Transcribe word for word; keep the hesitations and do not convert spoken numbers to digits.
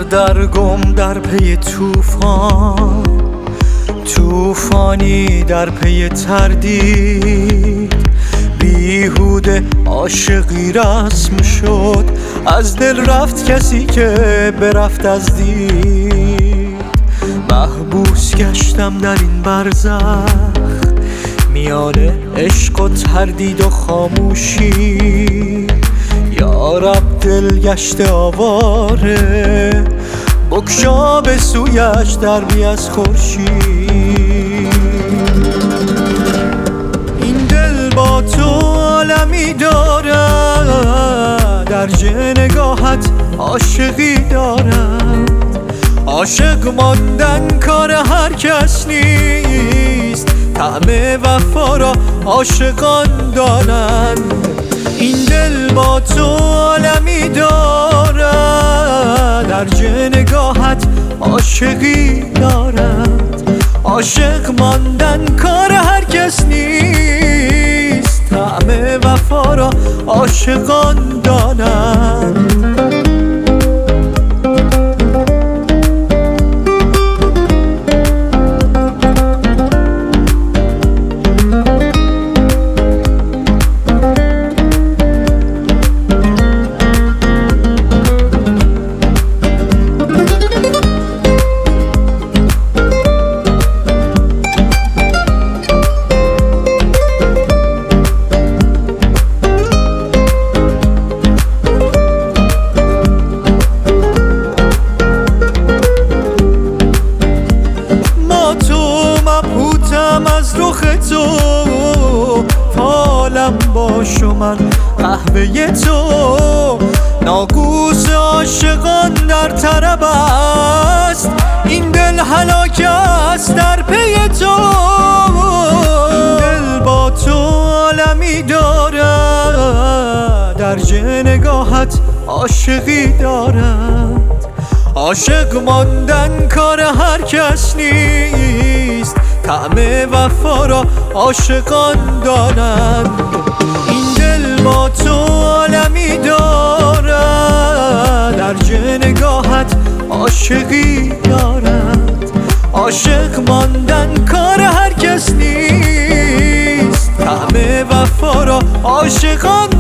سردرگم در پی طوفان، طوفانی در پی تردید، بیهوده عاشقی رسم شد، از دل رفت کسی که برفت از دید. محبوس گشتم در این برزخ، میان عشق و تردید و خاموشی. یا رب دل گشته آواره، بگشا به سویش دربی از خورشید. این دل با تو عالمی دارد، در نگاهت عاشقی دارد. عاشق ماندن کار هر کس نیست، طعم وفا را عاشقان دانند. این دل با تو عالمی دارد، در نگاهت عاشقی دارد. عاشق ماندن کار هر کس نیست، طعم وفا را عاشقان دانند. از رخ تو فالم باش و من قهوه تو. ناقوس عاشقان در طرب است، این دل هلاک است در پی تو. این دل با تو عالمی دارد، در نگاهت عاشقی دارد. عاشق ماندن کار هر کس نیست، طعم وفا را عاشقان دانند. این دل با تو عالمی دارد، در نگاهت عاشقی دارد. عاشق ماندن کار هر کس نیست، طعم وفا را عاشقان